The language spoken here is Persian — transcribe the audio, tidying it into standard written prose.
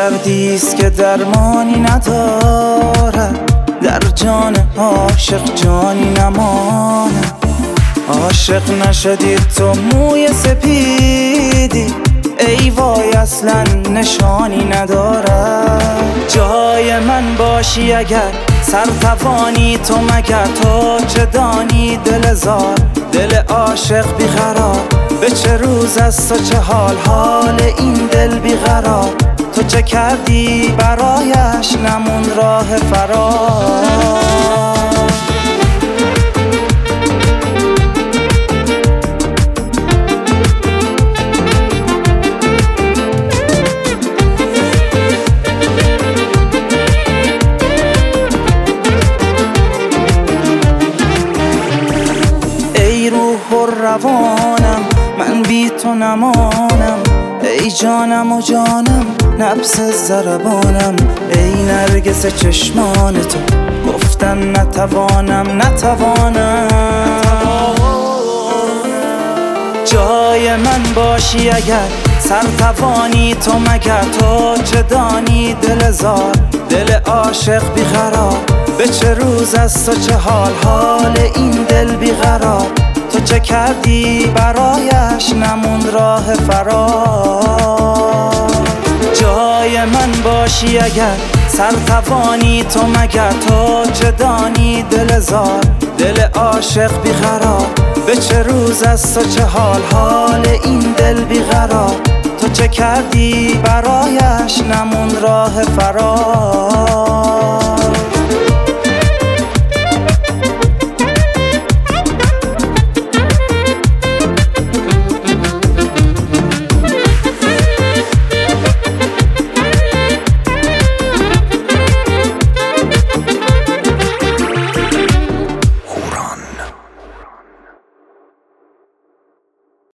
دردیست که درمانی ندارد، در جان عاشق جانی نماند. عاشق نشدی تو موی سپیدی، ای وای اصلا نشانی ندارد. جای من باشی اگر سر توانی تو، مگر تو چه دانی دل زار، دل عاشق بیقرار. به چه روز است و چه حال این دل بیقرار، تو چه کردی برایش نمون راه فرار. ای روح و روانم من بی تو نمانم، ای جانم و جانم نبض ضربانم. ای نرگس چشمان تو گفتم نتوانم. جای من باشی اگر سر توانی تو، مگر تو چه دانی دل زار، دل عاشق بیقرار. به چه روز است و چه حال این دل بیقرار، تو چه کردی برایش نمون راه فرار. جای من باشی اگر سر توانی تو، مگر تو چه دانی دل زار، دل عاشق بیقرار. به چه روز است و چه حال این دل بیقرار، تو چه کردی برایش نمون راه فرار.